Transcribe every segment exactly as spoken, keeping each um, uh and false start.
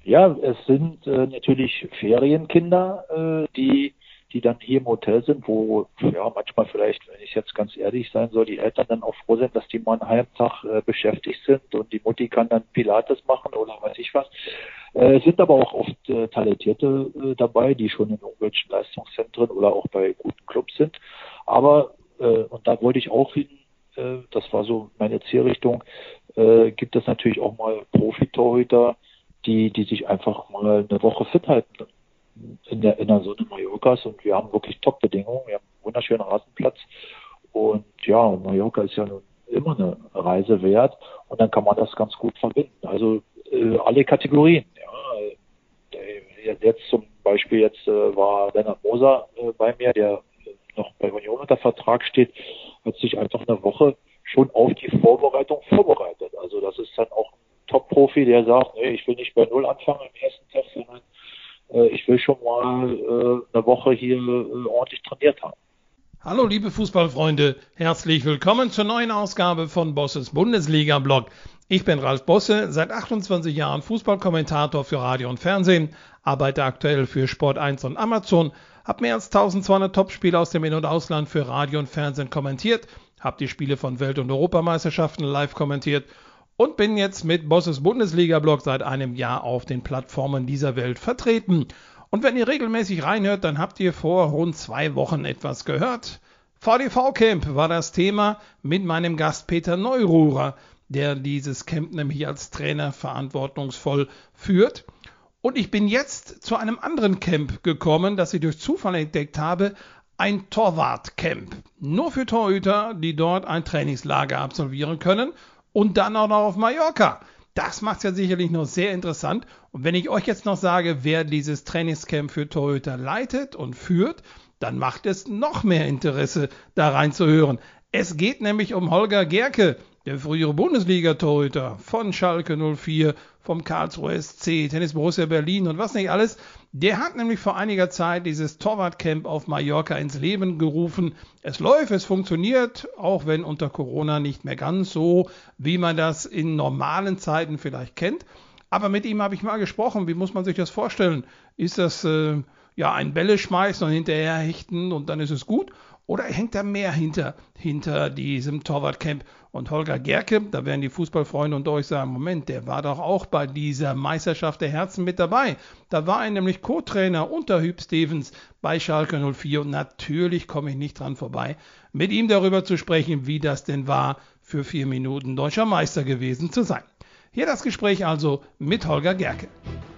Ja, es sind äh, natürlich Ferienkinder, äh, die die dann hier im Hotel sind, wo ja manchmal vielleicht, wenn ich jetzt ganz ehrlich sein soll, die Eltern dann auch froh sind, dass die mal einen halben Tag äh, beschäftigt sind und die Mutti kann dann Pilates machen oder weiß ich was. Äh, es sind aber auch oft äh, Talentierte äh, dabei, die schon in irgendwelchen Leistungszentren oder auch bei guten Clubs sind. Aber, äh, und da wollte ich auch hin, äh, das war so meine Zielrichtung, äh, gibt es natürlich auch mal Profitorhüter, die, die sich einfach mal eine Woche fit halten in der, in der Sonne Mallorcas, und wir haben wirklich Top-Bedingungen. Wir haben einen wunderschönen Rasenplatz und ja, Mallorca ist ja nun immer eine Reise wert, und dann kann man das ganz gut verbinden. Also äh, alle Kategorien. Ja. Äh, jetzt zum Beispiel jetzt äh, war Lennart Moser äh, bei mir, der noch bei Union unter Vertrag steht, hat sich einfach eine Woche schon auf die Vorbereitung vorbereitet. Also das ist dann auch ein Top-Profi, der sagt, nee, ich will nicht bei Null anfangen am ersten Tag, sondern ich will schon mal äh, eine Woche hier äh, ordentlich trainiert haben. Hallo liebe Fußballfreunde, herzlich willkommen zur neuen Ausgabe von Bosses Bundesliga-Blog. Ich bin Ralf Bosse, seit achtundzwanzig Jahren Fußballkommentator für Radio und Fernsehen, arbeite aktuell für Sport eins und Amazon, habe mehr als eintausendzweihundert Topspiele aus dem In- und Ausland für Radio und Fernsehen kommentiert, habe die Spiele von Welt- und Europameisterschaften live kommentiert und bin jetzt mit Bosses Bundesliga-Blog seit einem Jahr auf den Plattformen dieser Welt vertreten. Und wenn ihr regelmäßig reinhört, dann habt ihr vor rund zwei Wochen etwas gehört. V D V-Camp war das Thema mit meinem Gast Peter Neururer, der dieses Camp nämlich als Trainer verantwortungsvoll führt. Und ich bin jetzt zu einem anderen Camp gekommen, das ich durch Zufall entdeckt habe, ein Torwart-Camp. Nur für Torhüter, die dort ein Trainingslager absolvieren können. Und dann auch noch auf Mallorca. Das macht es ja sicherlich noch sehr interessant. Und wenn ich euch jetzt noch sage, wer dieses Trainingscamp für Torhüter leitet und führt, dann macht es noch mehr Interesse, da reinzuhören. Es geht nämlich um Holger Gerke, der frühere Bundesliga-Torhüter von Schalke null vier, vom Karlsruher S C, Tennis Borussia Berlin und was nicht alles. Der hat nämlich vor einiger Zeit dieses Torwartcamp auf Mallorca ins Leben gerufen. Es läuft, es funktioniert, auch wenn unter Corona nicht mehr ganz so, wie man das in normalen Zeiten vielleicht kennt. Aber mit ihm habe ich mal gesprochen. Wie muss man sich das vorstellen? Ist das äh, ja ein Bälle schmeißen und hinterher hechten und dann ist es gut? Oder hängt da mehr hinter, hinter diesem Torwartcamp? Und Holger Gerke, da werden die Fußballfreunde unter euch sagen, Moment, der war doch auch bei dieser Meisterschaft der Herzen mit dabei. Da war er nämlich Co-Trainer unter Hüb Stevens bei Schalke null vier. Und natürlich komme ich nicht dran vorbei, mit ihm darüber zu sprechen, wie das denn war, für vier Minuten deutscher Meister gewesen zu sein. Hier das Gespräch also mit Holger Gerke.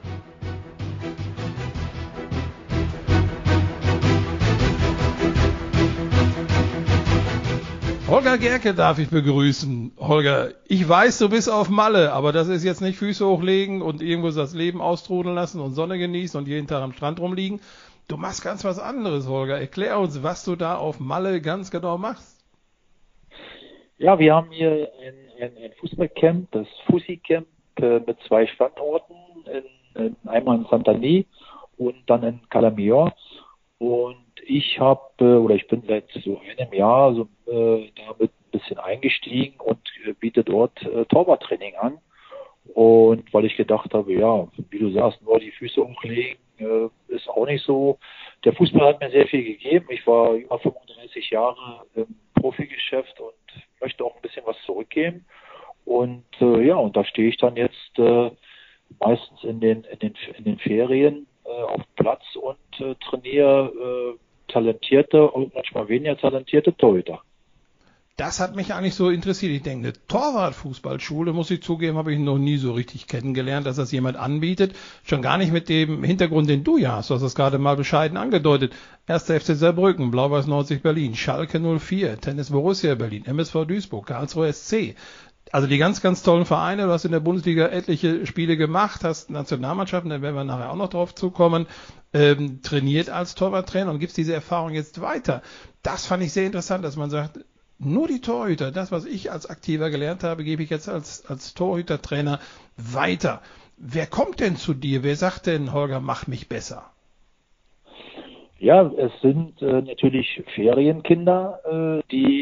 Holger Gerke darf ich begrüßen. Holger, ich weiß, du bist auf Malle, aber das ist jetzt nicht Füße hochlegen und irgendwo das Leben austrudeln lassen und Sonne genießen und jeden Tag am Strand rumliegen. Du machst ganz was anderes, Holger. Erklär uns, was du da auf Malle ganz genau machst. Ja, wir haben hier ein, ein, ein Fußballcamp, das Fussi-Camp äh, mit zwei Standorten, in, in, einmal in Santani und dann in Calamior. Und ich habe, äh, oder ich bin seit so einem Jahr so, äh, damit ein bisschen eingestiegen und äh, biete dort äh, Torwarttraining an. Und weil ich gedacht habe, ja, wie du sagst, nur die Füße hochlegen äh, ist auch nicht so. Der Fußball hat mir sehr viel gegeben. Ich war über fünfunddreißig Jahre im Profigeschäft und möchte auch ein bisschen was zurückgeben. Und äh, ja, und da stehe ich dann jetzt äh, meistens in den in den in den Ferien äh, auf Platz und äh, trainiere äh, talentierte und manchmal weniger talentierte Torhüter. Das hat mich eigentlich so interessiert. Ich denke, eine Torwartfußballschule, muss ich zugeben, habe ich noch nie so richtig kennengelernt, dass das jemand anbietet. Schon gar nicht mit dem Hintergrund, den du ja hast. Du hast das gerade mal bescheiden angedeutet. erster F C Saarbrücken, Blau-Weiß neunzig Berlin, Schalke null vier, Tennis Borussia Berlin, M S V Duisburg, Karlsruher S C. Also die ganz, ganz tollen Vereine. Du hast in der Bundesliga etliche Spiele gemacht, hast Nationalmannschaften, da werden wir nachher auch noch drauf zukommen, ähm, trainiert als Torwarttrainer und gibst diese Erfahrung jetzt weiter. Das fand ich sehr interessant, dass man sagt, nur die Torhüter, das, was ich als Aktiver gelernt habe, gebe ich jetzt als, als Torhütertrainer weiter. Wer kommt denn zu dir? Wer sagt denn, Holger, mach mich besser? Ja, es sind äh, natürlich Ferienkinder, äh, die,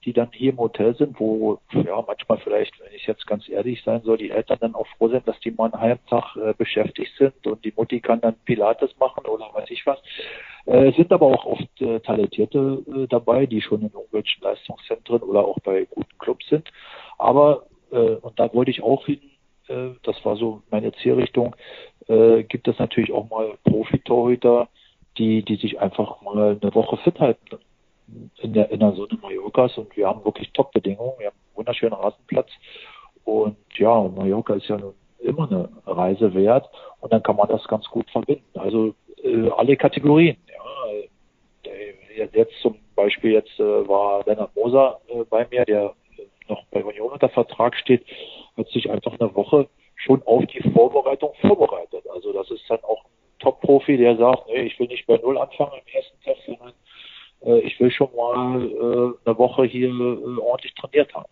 die dann hier im Hotel sind, wo ja manchmal vielleicht, wenn ich jetzt ganz ehrlich sein soll, die Eltern dann auch froh sind, dass die mal einen halben Tag äh, beschäftigt sind und die Mutti kann dann Pilates machen oder weiß ich was. Äh, es sind aber auch oft äh, Talentierte äh, dabei, die schon in irgendwelchen Leistungszentren oder auch bei guten Clubs sind. Aber, äh, und da wollte ich auch hin, äh, das war so meine Zielrichtung, äh, gibt es natürlich auch mal Profitorhüter, die, die sich einfach mal eine Woche fit halten in der, in der Sonne Mallorcas, und wir haben wirklich Top-Bedingungen. Wir haben einen wunderschönen Rasenplatz und ja, Mallorca ist ja nun immer eine Reise wert, und dann kann man das ganz gut verbinden. Also äh, alle Kategorien. Ja, der, jetzt zum Beispiel jetzt äh, war Lennart Moser äh, bei mir, der noch bei Union unter Vertrag steht, hat sich einfach eine Woche schon auf die Vorbereitung vorbereitet. Also das ist dann auch ein Top-Profi, der sagt, nee, ich will nicht bei Null anfangen am ersten Tag, sondern äh, ich will schon mal äh, eine Woche hier äh, ordentlich trainiert haben.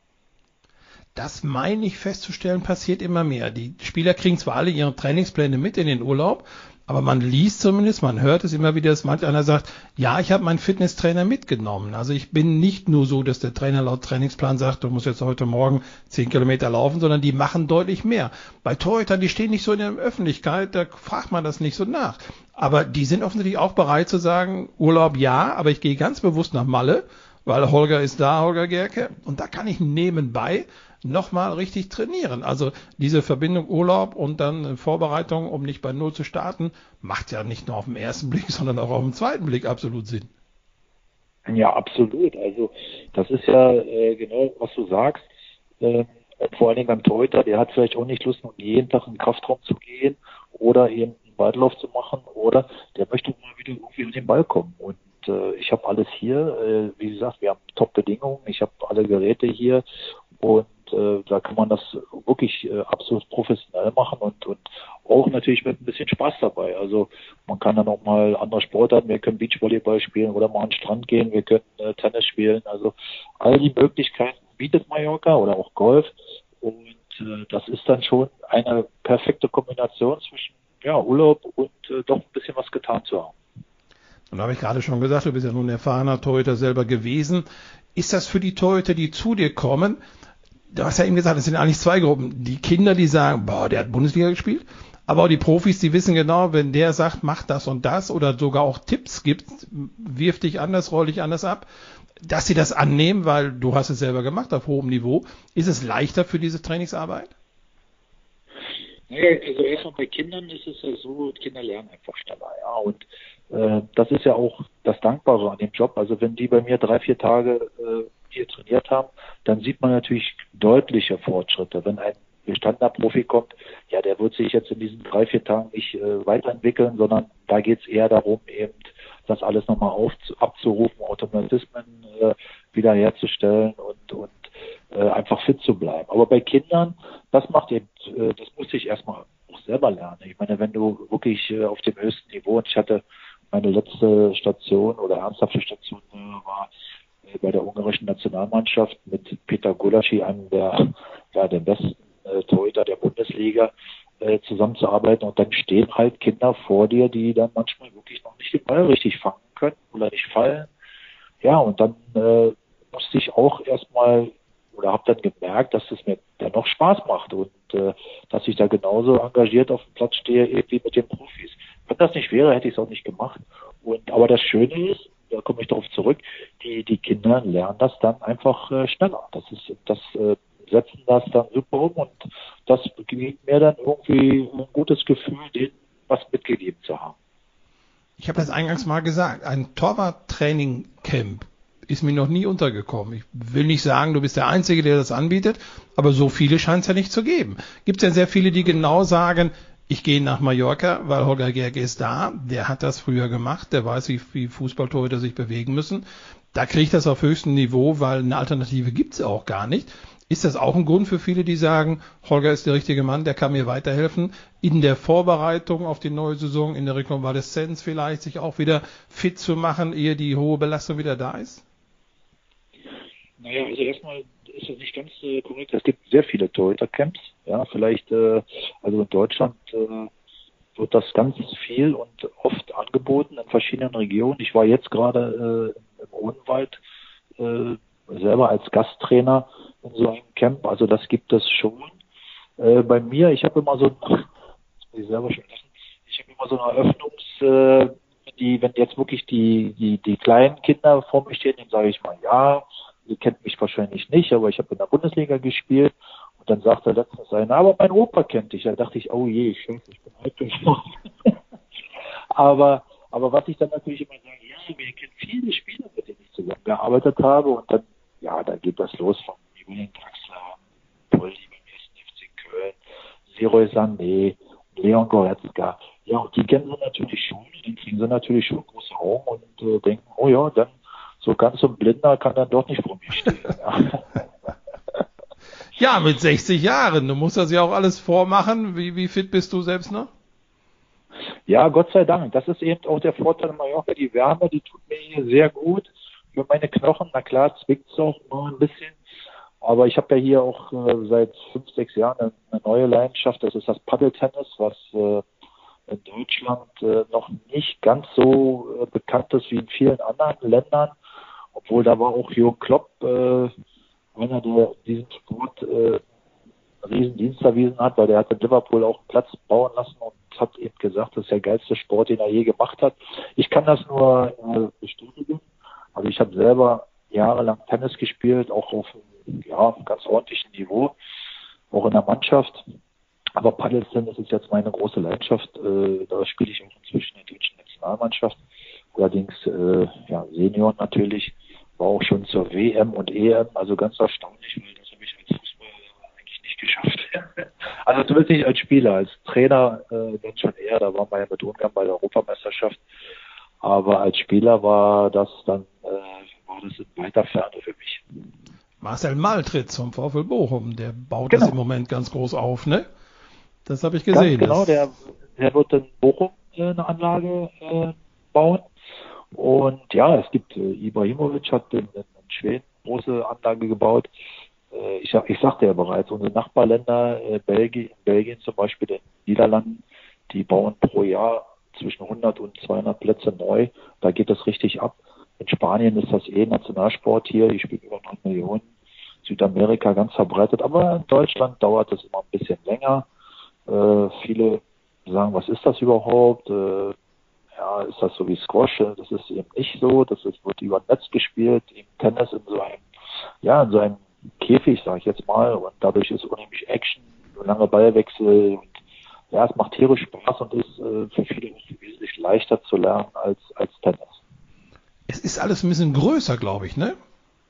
Das meine ich festzustellen, passiert immer mehr. Die Spieler kriegen zwar alle ihre Trainingspläne mit in den Urlaub, aber man liest zumindest, man hört es immer wieder, dass manch einer sagt, ja, ich habe meinen Fitnesstrainer mitgenommen. Also ich bin nicht nur so, dass der Trainer laut Trainingsplan sagt, du musst jetzt heute Morgen zehn Kilometer laufen, sondern die machen deutlich mehr. Bei Torhütern, die stehen nicht so in der Öffentlichkeit, da fragt man das nicht so nach. Aber die sind offensichtlich auch bereit zu sagen, Urlaub ja, aber ich gehe ganz bewusst nach Malle, weil Holger ist da, Holger Gerke, und da kann ich nebenbei nochmal richtig trainieren. Also diese Verbindung Urlaub und dann Vorbereitung, um nicht bei Null zu starten, macht ja nicht nur auf den ersten Blick, sondern auch auf den zweiten Blick absolut Sinn. Ja, absolut. Also das ist ja äh, genau, was du sagst. Äh, vor allen Dingen beim Torhüter, der hat vielleicht auch nicht Lust, um jeden Tag in den Kraftraum zu gehen oder eben einen Weitlauf zu machen, oder der möchte mal wieder irgendwie an den Ball kommen. Und äh, ich habe alles hier. Äh, wie gesagt, wir haben Top-Bedingungen. Ich habe alle Geräte hier. Und äh, da kann man das wirklich äh, absolut professionell machen und, und auch natürlich mit ein bisschen Spaß dabei. Also man kann dann auch mal andere Sportarten, wir können Beachvolleyball spielen oder mal an den Strand gehen, wir können äh, Tennis spielen. Also all die Möglichkeiten bietet Mallorca oder auch Golf. Und äh, das ist dann schon eine perfekte Kombination zwischen ja, Urlaub und äh, doch ein bisschen was getan zu haben. Und da habe ich gerade schon gesagt, du bist ja nun erfahrener Torhüter selber gewesen. Ist das für die Torhüter, die zu dir kommen, du hast ja eben gesagt, es sind eigentlich zwei Gruppen. Die Kinder, die sagen, boah, der hat Bundesliga gespielt. Aber auch die Profis, die wissen genau, wenn der sagt, mach das und das oder sogar auch Tipps gibt, wirf dich anders, roll dich anders ab, dass sie das annehmen, weil du hast es selber gemacht auf hohem Niveau. Ist es leichter für diese Trainingsarbeit? Naja, also erstmal bei Kindern ist es ja so, Kinder lernen einfach schneller, ja. Und äh, das ist ja auch das Dankbare an dem Job. Also wenn die bei mir drei, vier Tage äh, hier trainiert haben, dann sieht man natürlich deutliche Fortschritte. Wenn ein gestandener Profi kommt, ja, der wird sich jetzt in diesen drei, vier Tagen nicht äh, weiterentwickeln, sondern da geht es eher darum, eben das alles nochmal auf, abzurufen, Automatismen äh, wiederherzustellen und, und äh, einfach fit zu bleiben. Aber bei Kindern, das macht eben, äh, das muss ich erstmal auch selber lernen. Ich meine, wenn du wirklich äh, auf dem höchsten Niveau, und ich hatte meine letzte Station oder ernsthafte Station äh, war bei der ungarischen Nationalmannschaft mit Peter Gulaschi, einem der, ja, der besten äh, Torhüter der Bundesliga, äh, zusammenzuarbeiten. Und dann stehen halt Kinder vor dir, die dann manchmal wirklich noch nicht den Ball richtig fangen können oder nicht fallen. Ja, und dann äh, musste ich auch erstmal oder habe dann gemerkt, dass es mir dennoch Spaß macht und äh, dass ich da genauso engagiert auf dem Platz stehe, irgendwie mit den Profis. Wenn das nicht wäre, hätte ich es auch nicht gemacht. Und aber das Schöne ist, da komme ich darauf zurück, die, die Kinder lernen das dann einfach äh, schneller. Das ist, das äh, setzen das dann super um und das gibt mir dann irgendwie ein gutes Gefühl, denen was mitgegeben zu haben. Ich habe das eingangs mal gesagt, ein Torwart-Training-Camp ist mir noch nie untergekommen. Ich will nicht sagen, du bist der Einzige, der das anbietet, aber so viele scheint es ja nicht zu geben. Gibt es ja sehr viele, die genau sagen, ich gehe nach Mallorca, weil Holger Gerke ist da, der hat das früher gemacht, der weiß, wie, wie Fußballtorhüter sich bewegen müssen. Da kriege ich das auf höchstem Niveau, weil eine Alternative gibt es auch gar nicht. Ist das auch ein Grund für viele, die sagen, Holger ist der richtige Mann, der kann mir weiterhelfen, in der Vorbereitung auf die neue Saison, in der Rekonvaleszenz vielleicht, sich auch wieder fit zu machen, ehe die hohe Belastung wieder da ist? Naja, also erstmal ist das nicht ganz äh, korrekt. Es gibt sehr viele Torhüter-Camps. Ja, vielleicht, äh, also in Deutschland äh, wird das ganz viel und oft angeboten in verschiedenen Regionen. Ich war jetzt gerade äh, im Odenwald äh, selber als Gasttrainer in so einem Camp. Also das gibt es schon. Äh, bei mir, ich habe immer so, jetzt muss ich selber schon lachen, ich habe immer so eine Eröffnungs, äh, die, wenn jetzt wirklich die, die, die kleinen Kinder vor mir stehen, dann sage ich mal, ja, ihr kennt mich wahrscheinlich nicht, aber ich habe in der Bundesliga gespielt. Und dann sagte letztens einer, aber mein Opa kennt dich. Da dachte ich, oh je, ich, ich bin alt geworden. aber, aber was ich dann natürlich immer sage, ja, wir kennen viele Spieler, mit denen ich zusammengearbeitet habe. Und dann, ja, da geht das los von Julian Draxler, Poldi beim ersten F C Köln, Leroy Sané, Leon Goretzka. Ja, und die kennen sie natürlich schon. Und dann kriegen sie natürlich schon große Augen und äh, denken, oh ja, dann so ganz so ein Blinder kann dann doch nicht vor mir stehen. Ja. Ja, mit sechzig Jahren. Du musst das ja auch alles vormachen. Wie, wie fit bist du selbst noch? Ja, Gott sei Dank. Das ist eben auch der Vorteil in Mallorca. Die Wärme, die tut mir hier sehr gut. Für meine Knochen, na klar, zwickt es auch noch ein bisschen. Aber ich habe ja hier auch äh, seit fünf, sechs Jahren eine, eine neue Leidenschaft. Das ist das Paddeltennis, was äh, in Deutschland äh, noch nicht ganz so äh, bekannt ist wie in vielen anderen Ländern. Obwohl da war auch Jürgen Klopp, äh, einer, der diesen Sport äh, einen riesen Dienst erwiesen hat, weil der hat in Liverpool auch einen Platz bauen lassen und hat eben gesagt, das ist der geilste Sport, den er je gemacht hat. Ich kann das nur äh, bestätigen. Also ich habe selber jahrelang Tennis gespielt, auch auf ja, ganz ordentlichem Niveau, auch in der Mannschaft. Aber Paddeltennis ist jetzt meine große Leidenschaft. Äh, da spiele ich auch inzwischen in der deutschen Nationalmannschaft. Allerdings äh, ja, Senioren natürlich. War auch schon zur W M und E M, also ganz erstaunlich, weil das habe ich als Fußballer eigentlich nicht geschafft. Also zumindest nicht als Spieler, als Trainer äh, dann schon eher, da waren wir ja mit Ungarn bei der Europameisterschaft, aber als Spieler war das dann, äh, war das in weiter Ferne für mich. Marcel Maltritz zum VfL Bochum, der baut Genau. das im Moment ganz groß auf, ne? Das habe ich gesehen. Ganz genau, das der, der wird in Bochum äh, eine Anlage äh, bauen. Und ja, es gibt, äh, Ibrahimovic hat in, in Schweden eine große Anlage gebaut. Äh, ich, ich sagte ja bereits, unsere Nachbarländer, äh, Belgien, Belgien zum Beispiel, den Niederlanden, die bauen pro Jahr zwischen hundert und zweihundert Plätze neu. Da geht das richtig ab. In Spanien ist das eh Nationalsport hier, die spielen über neun Millionen. Südamerika ganz verbreitet, aber in Deutschland dauert es immer ein bisschen länger. Äh, viele sagen, was ist das überhaupt? Äh, Ja, ist das so wie Squash? Das ist eben nicht so. Das ist, wird über Netz gespielt, im Tennis in so einem, ja, in so einem Käfig, sage ich jetzt mal. Und dadurch ist unheimlich Action, lange Ballwechsel. Und ja, es macht tierisch Spaß und ist äh, für viele wesentlich leichter zu lernen als, als Tennis. Es ist alles ein bisschen größer, glaube ich, ne?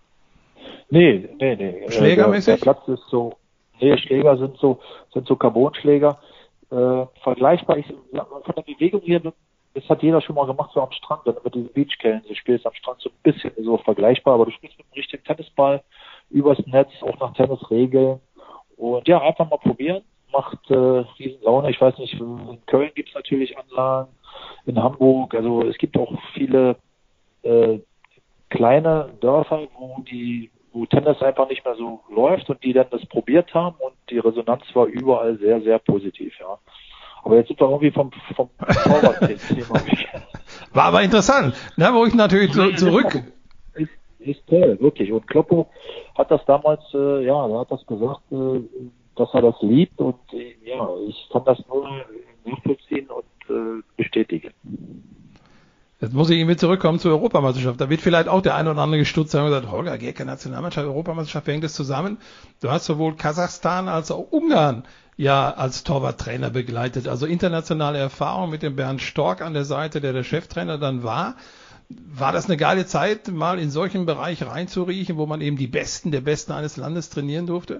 Nee, nee, nee. Schlägermäßig? Der, der Platz ist so, nee, Schläger sind so, sind so Carbonschläger. Äh, vergleichbar, ich, von der Bewegung hier, das hat jeder schon mal gemacht, so am Strand, wenn du mit diesen Beachkellen so spielst am Strand, so ein bisschen so vergleichbar, aber du spielst mit einem richtigen Tennisball übers Netz, auch nach Tennisregeln. Und ja, einfach mal probieren. Macht äh, riesen Laune. Ich weiß nicht, in Köln gibt es natürlich Anlagen, in Hamburg, also es gibt auch viele äh, kleine Dörfer, wo die wo Tennis einfach nicht mehr so läuft und die dann das probiert haben und die Resonanz war überall sehr, sehr positiv, ja. Aber jetzt sind wir irgendwie vom, vom Torwart-Thema weg. War aber interessant, ne, wo ich natürlich so zurück... Ist, ist toll, wirklich. Und Kloppo hat das damals, äh, ja, er hat das gesagt, äh, dass er das liebt und äh, ja, ich kann das nur nachvollziehen und äh, bestätigen. Jetzt muss ich irgendwie zurückkommen zur Europameisterschaft. Da wird vielleicht auch der ein oder andere gestutzt haben und gesagt, Holger Gerke, Nationalmannschaft, Europameisterschaft, wie hängt das zusammen? Du hast sowohl Kasachstan als auch Ungarn ja als Torwarttrainer begleitet. Also internationale Erfahrung mit dem Bernd Stork an der Seite, der der Cheftrainer dann war. War das eine geile Zeit, mal in solchen Bereich reinzuriechen, wo man eben die Besten der Besten eines Landes trainieren durfte?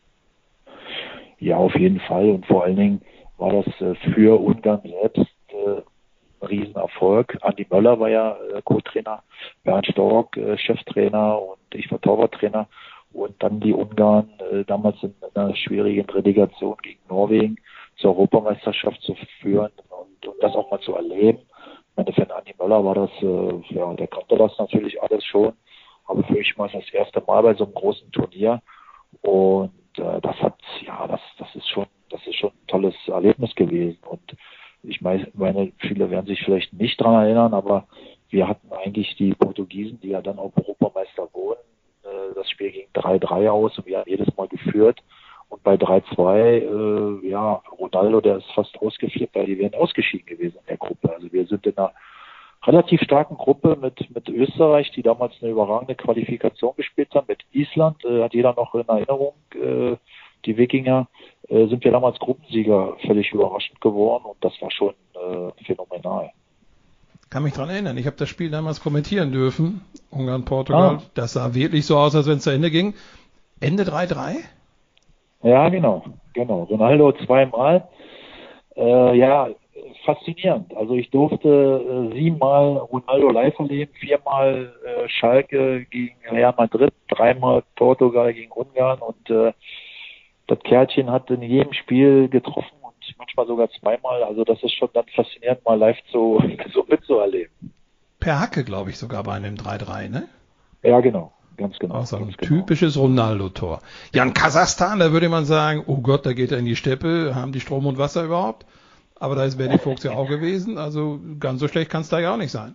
Ja, auf jeden Fall. Und vor allen Dingen war das äh, für Ungarn selbst äh, Riesenerfolg. Andi Möller war ja äh, Co-Trainer, Bernd Stork äh, Cheftrainer und ich war Torwarttrainer. Und dann die Ungarn äh, damals in einer schwierigen Relegation gegen Norwegen zur Europameisterschaft zu führen und, und das auch mal zu erleben. Ich meine, für Andi Möller war das, äh, ja, der kannte das natürlich alles schon, aber für mich war es das erste Mal bei so einem großen Turnier und äh, das hat, ja, das, das ist schon, das ist schon ein tolles Erlebnis gewesen und ich meine, viele werden sich vielleicht nicht dran erinnern, aber wir hatten eigentlich die Portugiesen, die ja dann auch Europameister wurden, Spiel ging drei drei aus und wir haben jedes Mal geführt. Und bei drei zwei, äh, ja, Ronaldo, der ist fast ausgeflippt, weil die wären ausgeschieden gewesen in der Gruppe. Also wir sind in einer relativ starken Gruppe mit, mit Österreich, die damals eine überragende Qualifikation gespielt haben. Mit Island, äh, hat jeder noch in Erinnerung, äh, die Wikinger, äh, sind wir damals Gruppensieger, völlig überraschend geworden und das war schon äh, phänomenal. Kann mich dran erinnern, ich habe das Spiel damals kommentieren dürfen, Ungarn-Portugal. Ah. Das sah wirklich so aus, als wenn es zu Ende ging. Ende drei drei? Ja, genau, genau. Ronaldo zweimal. Äh, ja, faszinierend. Also ich durfte äh, siebenmal Ronaldo live erleben, viermal äh, Schalke gegen Real Madrid, dreimal Portugal gegen Ungarn und äh, das Kärtchen hat in jedem Spiel getroffen und manchmal sogar zweimal. Also das ist schon dann faszinierend, mal live zu, so mitzuerleben. Per Hacke, glaube ich, sogar bei einem drei drei, ne? Ja, genau. Ganz genau. Auch so ein ganz typisches genau. Ronaldo-Tor. Ja, in Kasachstan, da würde man sagen, oh Gott, da geht er in die Steppe, haben die Strom und Wasser überhaupt? Aber da ist Benny Vogts ja auch gewesen, also ganz so schlecht kann es da ja auch nicht sein.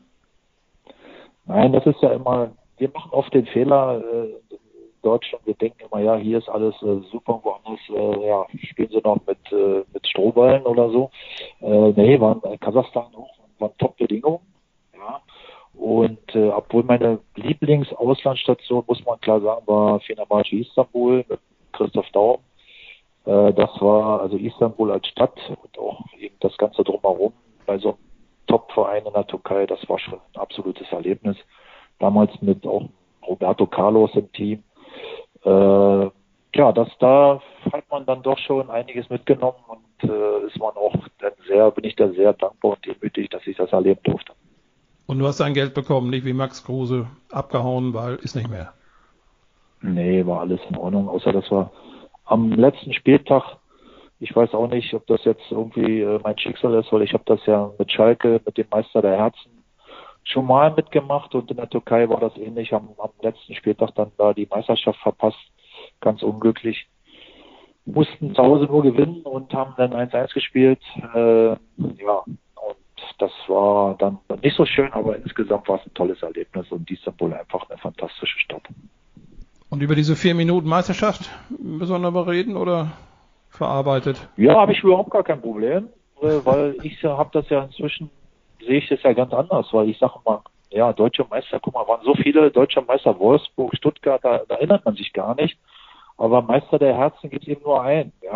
Nein, das ist ja immer, wir machen oft den Fehler, äh, Deutschland, wir denken immer, ja, hier ist alles äh, super, woanders, äh, ja, spielen sie noch mit, äh, mit Strohballen oder so. Äh, nee, waren in Kasachstan auch, waren Top-Bedingungen, ja. Und äh, obwohl meine Lieblingsauslandsstation, muss man klar sagen, war Fenerbahce Istanbul mit Christoph Daum. Äh, das war also Istanbul als Stadt und auch eben das Ganze drumherum bei so einem Top-Verein in der Türkei, das war schon ein absolutes Erlebnis. Damals mit auch Roberto Carlos im Team. Äh, ja, das da hat man dann doch schon einiges mitgenommen und äh, ist man auch dann sehr, bin ich da sehr dankbar und demütig, dass ich das erleben durfte. Und du hast dein Geld bekommen, nicht wie Max Kruse abgehauen, weil ist nicht mehr. Nee, war alles in Ordnung, außer das war am letzten Spieltag, ich weiß auch nicht, ob das jetzt irgendwie äh, mein Schicksal ist, weil ich habe das ja mit Schalke, mit dem Meister der Herzen schon mal mitgemacht und in der Türkei war das ähnlich, am, am letzten Spieltag dann da die Meisterschaft verpasst, ganz unglücklich. Mussten zu Hause nur gewinnen und haben dann eins eins gespielt, äh, ja, und das war dann nicht so schön, aber insgesamt war es ein tolles Erlebnis und Istanbul einfach eine fantastische Stadt. Und über diese vier Minuten Meisterschaft müssen wir noch mal reden oder verarbeitet? Ja, habe ich überhaupt gar kein Problem, weil ich habe das ja inzwischen, sehe ich das ja ganz anders, weil ich sage mal, ja, deutsche Meister, guck mal, waren so viele deutsche Meister, Wolfsburg, Stuttgart, da, da erinnert man sich gar nicht. Aber Meister der Herzen gibt es eben nur einen. Ja.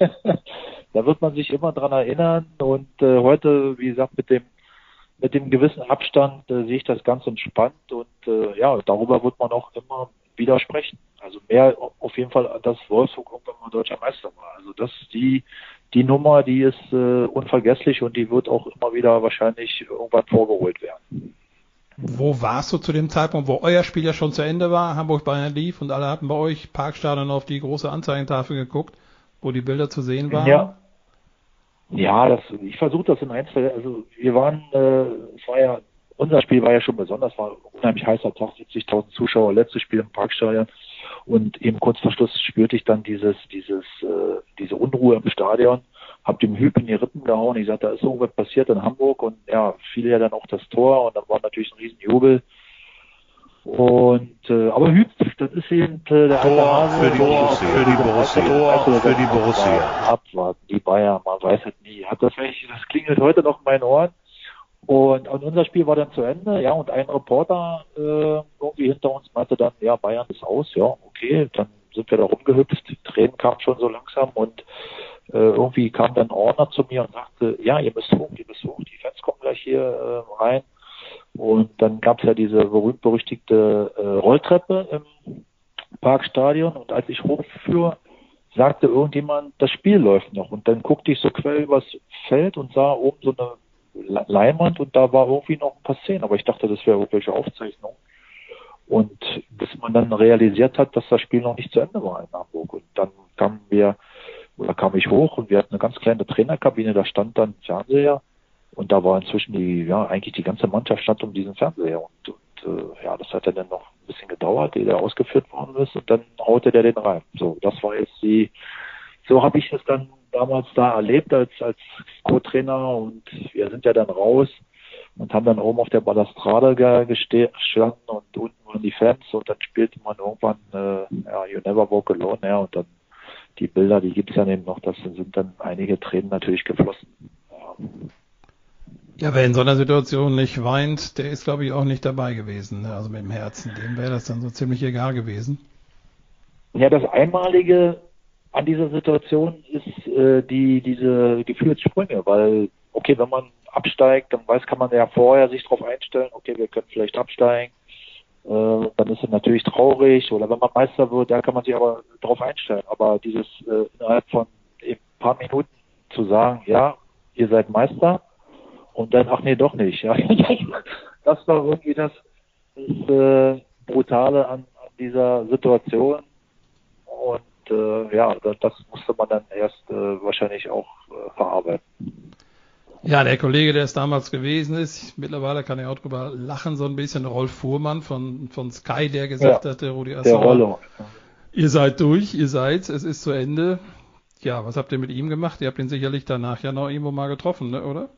Da wird man sich immer dran erinnern und äh, heute, wie gesagt, mit dem mit dem gewissen Abstand äh, sehe ich das ganz entspannt und äh, ja, darüber wird man auch immer wieder sprechen. Also mehr auf jeden Fall, dass Wolfsburg irgendwann mal deutscher Meister war. Also das die die Nummer, die ist äh, unvergesslich und die wird auch immer wieder wahrscheinlich irgendwann vorgeholt werden. Wo warst du zu dem Zeitpunkt, wo euer Spiel ja schon zu Ende war, Hamburg-Bayern lief und alle hatten bei euch Parkstadion auf die große Anzeigentafel geguckt, wo die Bilder zu sehen waren? Ja, ja, das, ich versuche das in Einzel, also wir waren, äh, es war ja, unser Spiel war ja schon besonders, war ein unheimlich heißer Tag, siebzigtausend Zuschauer, letztes Spiel im Parkstadion und eben kurz vor Schluss spürte ich dann dieses, dieses, äh, diese Unruhe im Stadion, hab dem Hüb in die Rippen gehauen, ich sagte, da ist irgendwas passiert in Hamburg und ja, fiel ja dann auch das Tor und dann war natürlich ein Riesenjubel. Und äh, aber Hüb, das ist eben äh, der alte Hase. Für die Borussia. Für die Borussia. Tor für die Borussia. Abwarten, die Bayern, man weiß es nie. Hat das vielleicht, das klingelt heute noch in meinen Ohren. Und, und unser Spiel war dann zu Ende, ja, und ein Reporter äh, irgendwie hinter uns meinte dann, ja, Bayern ist aus, ja, okay, dann sind wir da rumgehüpft, die Tränen kamen schon so langsam und äh, irgendwie kam dann ein Ordner zu mir und sagte, ja, ihr müsst hoch, ihr müsst hoch, die Fans kommen gleich hier äh, rein. Und dann gab es ja diese berühmt-berüchtigte äh, Rolltreppe im Parkstadion und als ich hochfuhr, sagte irgendjemand, das Spiel läuft noch. Und dann guckte ich so quer übers Feld und sah oben so eine Leinwand und da war irgendwie noch ein paar Szenen. Aber ich dachte, das wäre irgendwelche Aufzeichnung. Und bis man dann realisiert hat, dass das Spiel noch nicht zu Ende war in Hamburg. Und dann kamen wir, oder kam ich hoch und wir hatten eine ganz kleine Trainerkabine, da stand dann ein Fernseher. Und da war inzwischen die, ja, eigentlich die ganze Mannschaft stand um diesen Fernseher. Und, und äh, ja, das hat dann noch ein bisschen gedauert, ehe der ausgeführt worden ist. Und dann haute der den rein. So, das war jetzt die, so habe ich es dann damals da erlebt als, als Co-Trainer. Und wir sind ja dann raus und haben dann oben auf der Balustrade gestanden und unten waren und die Fans und dann spielte man irgendwann äh, ja, You Never Walk Alone, ja, und dann die Bilder, die gibt's ja eben noch, das sind dann einige Tränen natürlich geflossen. Ja. Ja, wer in so einer Situation nicht weint, der ist, glaube ich, auch nicht dabei gewesen, ne? Also mit dem Herzen, dem wäre das dann so ziemlich egal gewesen. Ja, das Einmalige an dieser Situation ist äh, die diese Gefühlssprünge, weil, okay, wenn man absteigt, dann weiß, kann man ja vorher sich darauf einstellen, okay, wir können vielleicht absteigen, äh, dann ist es natürlich traurig, oder wenn man Meister wird, da kann man sich aber darauf einstellen, aber dieses äh, innerhalb von ein paar Minuten zu sagen, ja, ihr seid Meister, und dann, ach nee, doch nicht. Ja. Das war irgendwie das, das äh, Brutale an, an dieser Situation. Und äh, ja, das, das musste man dann erst äh, wahrscheinlich auch äh, verarbeiten. Ja, der Kollege, der es damals gewesen ist, mittlerweile kann er auch drüber lachen, so ein bisschen, Rolf Fuhrmann von, von Sky, der gesagt ja, hatte, Rudi Assauer, ihr seid durch, ihr seid, es ist zu Ende. Ja, was habt ihr mit ihm gemacht? Ihr habt ihn sicherlich danach ja noch irgendwo mal getroffen, ne, oder?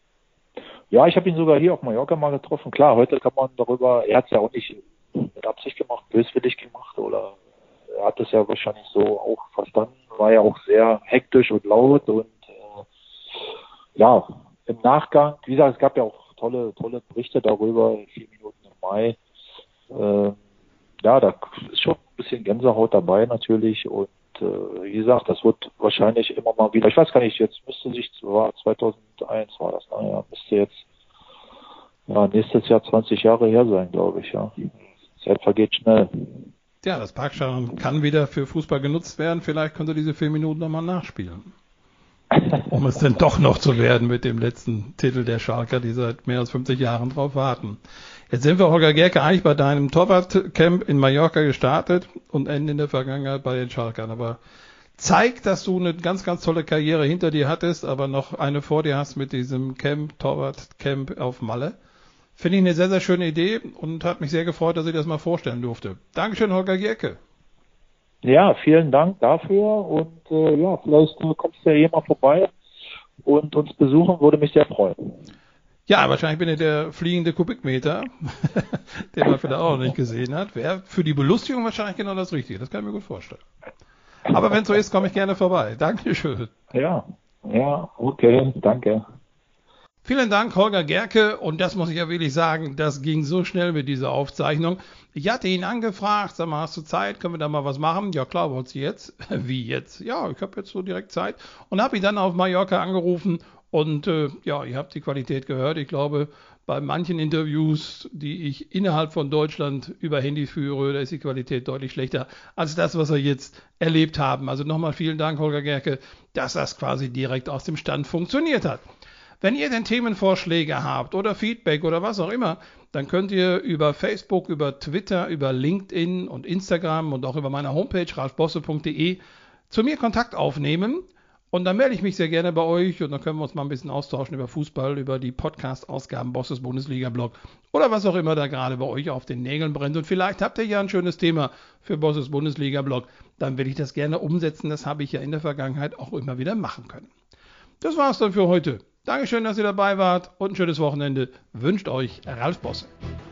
Ja, ich habe ihn sogar hier auf Mallorca mal getroffen. Klar, heute kann man darüber, er hat es ja auch nicht mit Absicht gemacht, böswillig gemacht, oder er hat es ja wahrscheinlich so auch verstanden, war ja auch sehr hektisch und laut und äh, ja, im Nachgang, wie gesagt, es gab ja auch tolle, tolle Berichte darüber, vier Minuten im Mai. Äh, ja, da ist schon ein bisschen Gänsehaut dabei natürlich und äh, wie gesagt, das wird wahrscheinlich immer mal wieder, ich weiß gar nicht, jetzt müsste sich, war zweitausendeins war das, naja, müsste jetzt ja, nächstes Jahr zwanzig Jahre her sein, glaube ich, ja. Die Zeit vergeht schnell. Ja, das Parkstadion kann wieder für Fußball genutzt werden, vielleicht könnt ihr diese vier Minuten nochmal nachspielen. Um es denn doch noch zu werden mit dem letzten Titel der Schalker, die seit mehr als fünfzig Jahren drauf warten. Jetzt sind wir, Holger Gerke, eigentlich bei deinem Torwartcamp in Mallorca gestartet und enden in der Vergangenheit bei den Schalkern. Aber zeigt, dass du eine ganz, ganz tolle Karriere hinter dir hattest, aber noch eine vor dir hast mit diesem Camp, Torwartcamp auf Malle. Finde ich eine sehr, sehr schöne Idee und hat mich sehr gefreut, dass ich das mal vorstellen durfte. Dankeschön, Holger Gerke. Ja, vielen Dank dafür und äh, ja, vielleicht äh, kommst du ja hier mal vorbei und uns besuchen, würde mich sehr freuen. Ja, wahrscheinlich bin ich der fliegende Kubikmeter, den man vielleicht auch noch nicht gesehen hat. Wäre für die Belustigung wahrscheinlich genau das Richtige, das kann ich mir gut vorstellen. Aber wenn es so ist, komme ich gerne vorbei. Dankeschön. Ja, ja, okay, danke. Vielen Dank, Holger Gerke. Und das muss ich ja wirklich sagen, das ging so schnell mit dieser Aufzeichnung. Ich hatte ihn angefragt, sag mal, hast du Zeit? Können wir da mal was machen? Ja klar, wollt's jetzt? Wie jetzt? Ja, ich habe jetzt so direkt Zeit. Und habe ihn dann auf Mallorca angerufen. Und äh, ja, ihr habt die Qualität gehört. Ich glaube, bei manchen Interviews, die ich innerhalb von Deutschland über Handy führe, da ist die Qualität deutlich schlechter als das, was wir jetzt erlebt haben. Also nochmal vielen Dank, Holger Gerke, dass das quasi direkt aus dem Stand funktioniert hat. Wenn ihr denn Themenvorschläge habt oder Feedback oder was auch immer, dann könnt ihr über Facebook, über Twitter, über LinkedIn und Instagram und auch über meine Homepage ralf bosse punkt de zu mir Kontakt aufnehmen. Und dann melde ich mich sehr gerne bei euch und dann können wir uns mal ein bisschen austauschen über Fußball, über die Podcast-Ausgaben Bosses Bundesliga-Blog oder was auch immer da gerade bei euch auf den Nägeln brennt. Und vielleicht habt ihr ja ein schönes Thema für Bosses Bundesliga-Blog. Dann will ich das gerne umsetzen. Das habe ich ja in der Vergangenheit auch immer wieder machen können. Das war's dann für heute. Dankeschön, dass ihr dabei wart und ein schönes Wochenende wünscht euch Ralf Bosse.